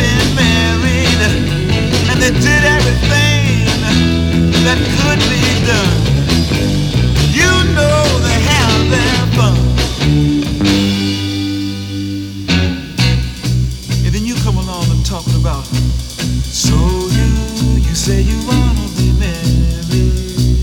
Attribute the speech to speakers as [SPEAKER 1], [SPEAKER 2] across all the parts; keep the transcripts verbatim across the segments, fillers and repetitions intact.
[SPEAKER 1] been married, and they did everything that could be done. You know they have their fun. And then you come along and talking about, so you, you say you wanna be married.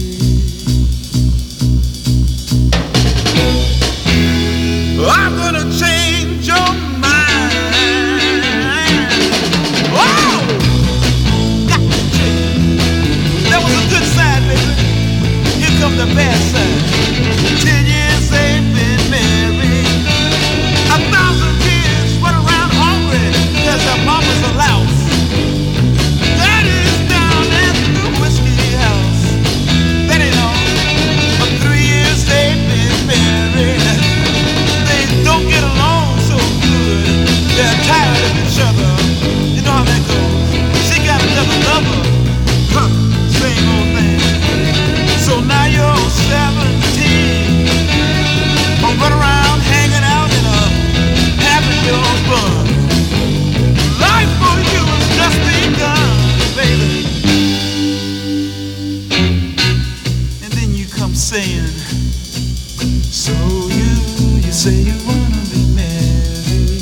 [SPEAKER 1] I'm gonna change your mind. Whoa! Got to change. That was a good side, baby. Here comes the bad side. Ten years they've been married. A thousand kids run around hungry because their mama's a louse. Daddy's down at the whiskey house. That ain't all. For three years they've been married. They don't get along so good. They're tired of each other. You know how that goes. She got another lover. Huh, same old thing. So now you're seventeen. Gonna run around hanging out and uh, having your fun. Life for you has just begun, baby. And then you come saying, so you, you say you wanna be married.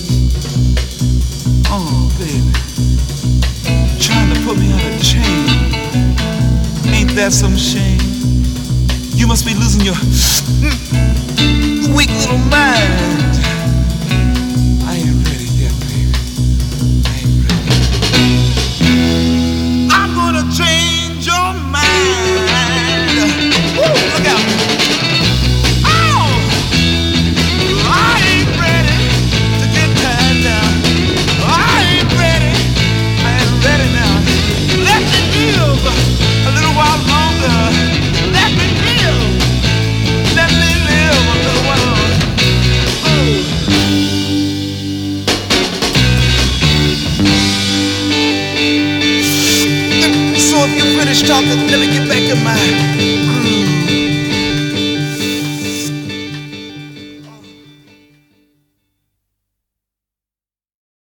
[SPEAKER 1] Oh, baby, trying to put me on a chain. Ain't that some shame? You must be losing your weak little mind. I ain't ready yet, baby. I ain't ready. I'm gonna change your mind. Woo, look out. Oh! I ain't ready to get tied down. I ain't ready. I ain't ready now. Let me live a little while longer. Let me live. Let me live a little while. Oh. So if you're finished talking, let me get back in my